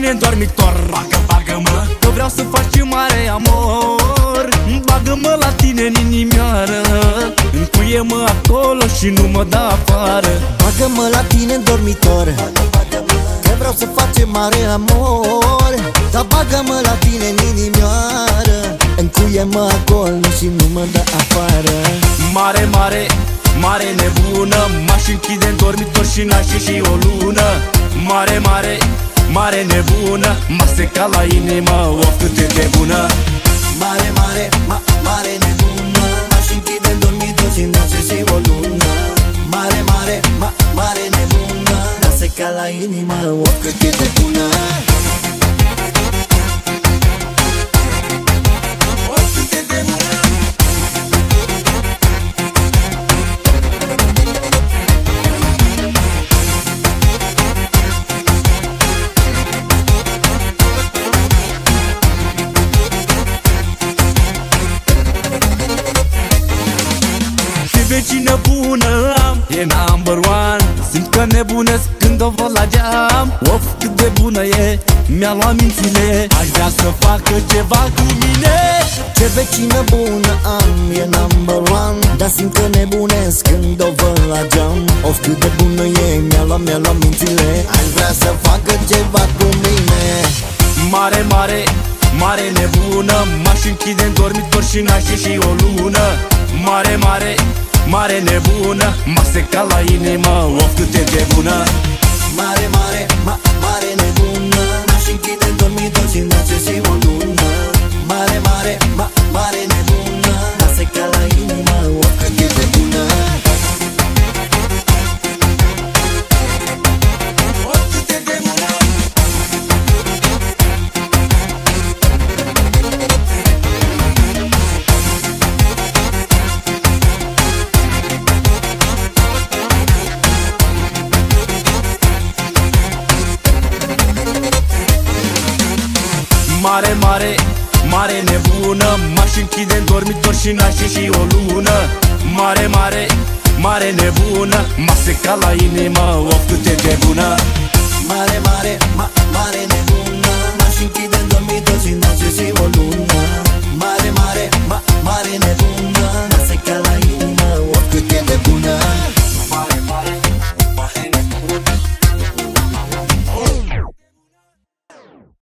tine în dormitor. Bagă-mă, că vreau să faci mare amor. Bagă-mă la tine în inimioară, încuie-mă acolo și nu mă da afară. Bagă-mă la tine în dormitor, că vreau să facem mare amor. Dar bagă-mă la tine în inimioară, încuie-mă acolo și nu mă dă afară. Mare, mare, mare nebună, m-aș închide în dormitor și n-aș ieși o lună. Mare, mare, mare nebună, m-a secat la inimă, of cât e de bună. Mare, mare, mare nebună, m-aș închide în dormitor și n-aș ieși o lună. Mare, mare, mare nebună, m-a secat la inimă, of cât e de bună. Vecină bună am, e number one. Simt că nebunesc când o văd la geam. Of, cât de bună e, mi-a luat mințile. Aș vrea să facă ceva cu mine. Ce vecină bună am, e number one. Dar simt că nebunesc când o văd la geam. Of, cât de bună e, mi-a luat mințile. Aș vrea să facă ceva cu mine. Mare, mare, mare nebună, m-aș închide în dormitor și n-aș ieși o lună. Mare, mare, mare nebună, m-a secat la inimă, of cât e de bună. Mare, mare, mare nebună, m-aș închide în dormitor și n-aș ieși o lună. Mare, mare, mare nebună, m-a secat la inimă, of cât e de bună. Of cât e de bună. Mare, mare, mare nebună, m-aș închide în dormitor și n-aș ieși o lună. Mare, mare, mare nebună, m-a secat la inimă, of cât e de bună. Mare, mare, mare nebună.